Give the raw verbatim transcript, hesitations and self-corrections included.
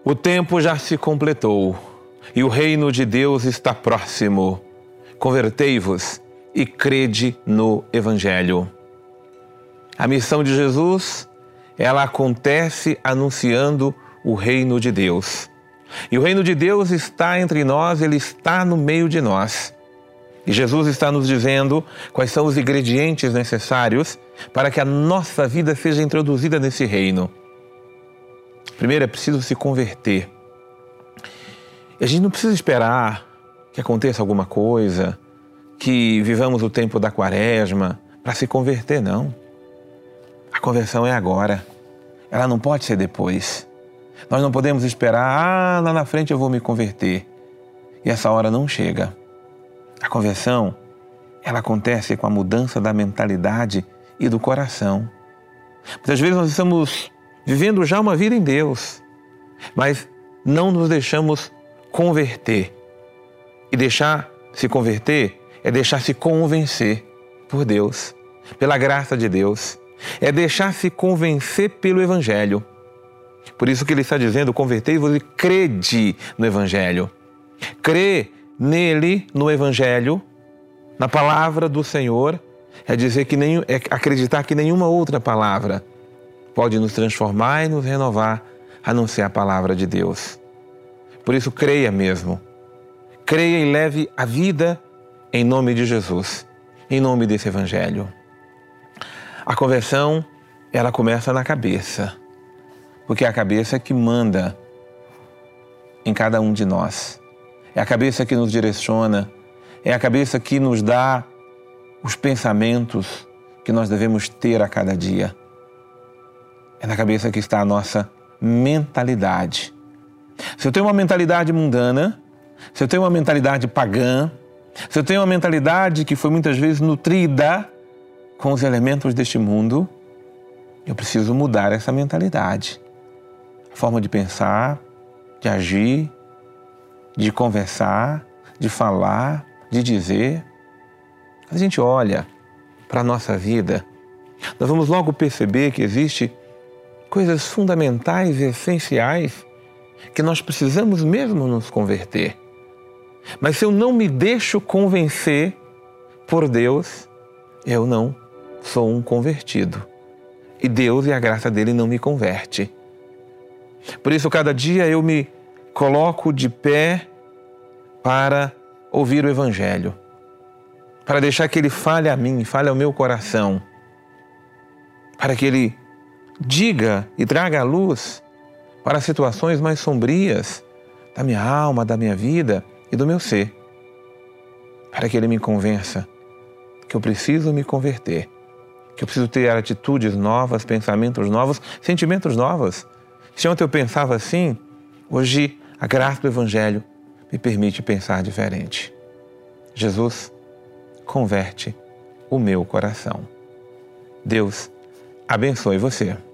O tempo já se completou e o reino de Deus está próximo. Convertei-vos e crede no Evangelho. A missão de Jesus, ela acontece anunciando o reino de Deus. E o reino de Deus está entre nós, ele está no meio de nós. E Jesus está nos dizendo quais são os ingredientes necessários para que a nossa vida seja introduzida nesse reino. Primeiro é preciso se converter. E a gente não precisa esperar que aconteça alguma coisa, que vivamos o tempo da quaresma para se converter, não. A conversão é agora. Ela não pode ser depois. Nós não podemos esperar, ah, lá na frente eu vou me converter. E essa hora não chega. A conversão, ela acontece com a mudança da mentalidade e do coração. Muitas vezes nós estamos vivendo já uma vida em Deus, mas não nos deixamos converter. E deixar se converter é deixar se convencer por Deus, pela graça de Deus. É deixar se convencer pelo Evangelho. Por isso que ele está dizendo, convertei-vos e crede no Evangelho. Crê nele, no Evangelho, na palavra do Senhor, é dizer que nenhum, é acreditar que nenhuma outra palavra pode nos transformar e nos renovar, a não ser a palavra de Deus. Por isso, creia mesmo. Creia e leve a vida em nome de Jesus, em nome desse Evangelho. A conversão, ela começa na cabeça, porque é a cabeça que manda em cada um de nós. É a cabeça que nos direciona, é a cabeça que nos dá os pensamentos que nós devemos ter a cada dia. É na cabeça que está a nossa mentalidade. Se eu tenho uma mentalidade mundana, se eu tenho uma mentalidade pagã, se eu tenho uma mentalidade que foi muitas vezes nutrida com os elementos deste mundo, eu preciso mudar essa mentalidade. A forma de pensar, de agir, de conversar, de falar, de dizer. Quando a gente olha para a nossa vida, nós vamos logo perceber que existe coisas fundamentais e essenciais que nós precisamos mesmo nos converter. Mas se eu não me deixo convencer por Deus, eu não sou um convertido. E Deus e a graça dele não me converte. Por isso, cada dia eu me coloco de pé para ouvir o Evangelho, para deixar que ele fale a mim, fale ao meu coração, para que ele diga e traga a luz para situações mais sombrias da minha alma, da minha vida e do meu ser, para que ele me convença que eu preciso me converter, que eu preciso ter atitudes novas, pensamentos novos, sentimentos novos. Se ontem eu pensava assim, hoje a graça do Evangelho me permite pensar diferente. Jesus converte o meu coração. Deus abençoe você.